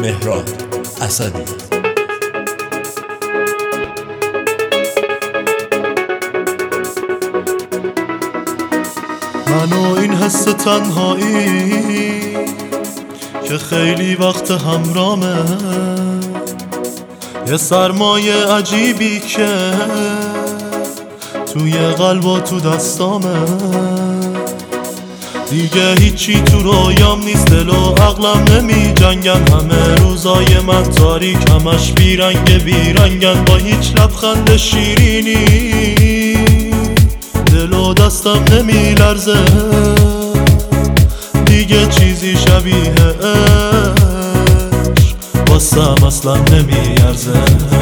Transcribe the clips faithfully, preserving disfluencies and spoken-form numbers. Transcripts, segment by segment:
مهراد اسدی. من و این حس تنهایی که خیلی وقت همرامه، یه سرمایه عجیبی که توی قلب و تو دستامه. دیگه هیچی تو رویام نیست، دل و عقلم نمی جنگن. همه روزای من تاریک، همش بیرنگ بیرنگن. با هیچ لبخند شیرینی دل و دستم نمی لرزه. دیگه چیزی شبیه عشق واسم اصلا نمی ارزه.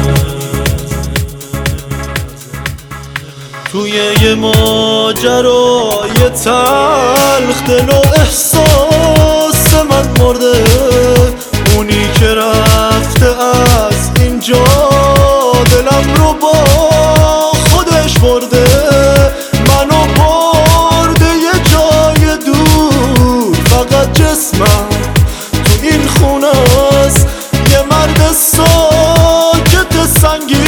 توی یه ماجرای تلخ دل و احساس من مرده. اونی که رفته از اینجا دلم رو با خودش برده. منو برده یه جای دور، فقط جسمم تو این خونه است. یه مرد ساکت سنگین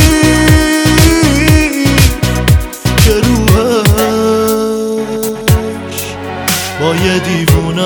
که روحش با یه دیوونه.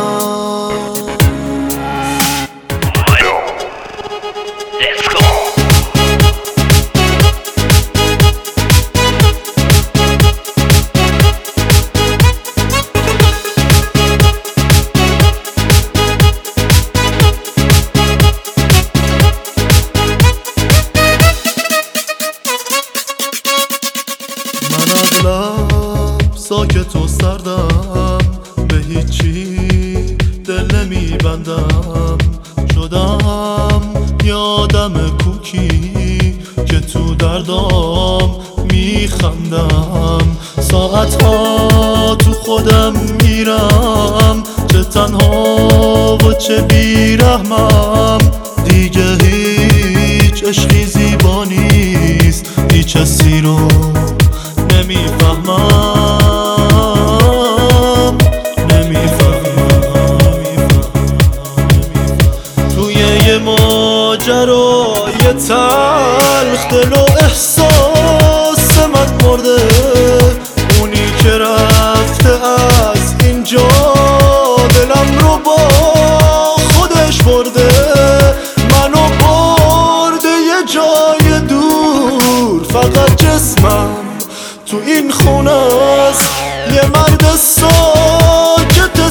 ساکت و سردم، به هیچی دل نمی بندم. شدم یادم کوکی که تو دردام می خندم. ساعتها تو خودم میرم، چه تنها و چه بیرحمم. دیگه هیچ عشقی زیبا نیست، هیچ حسی رو نمیفهمم نمیفهمم. توی یه ماجرای تلخ دل و احساس من مرده. اونی که رفته از اینجا دلم رو با خودش برده. منو برده یه جای دور، فقط جسمم تو این خونه است. یه مرد ساکت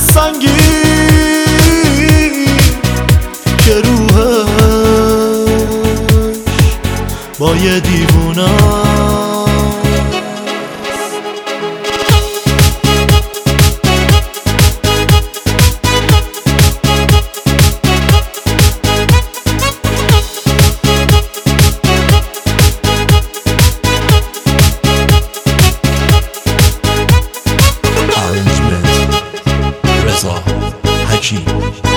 سنگین که روحش با یه دیوونه. Hakim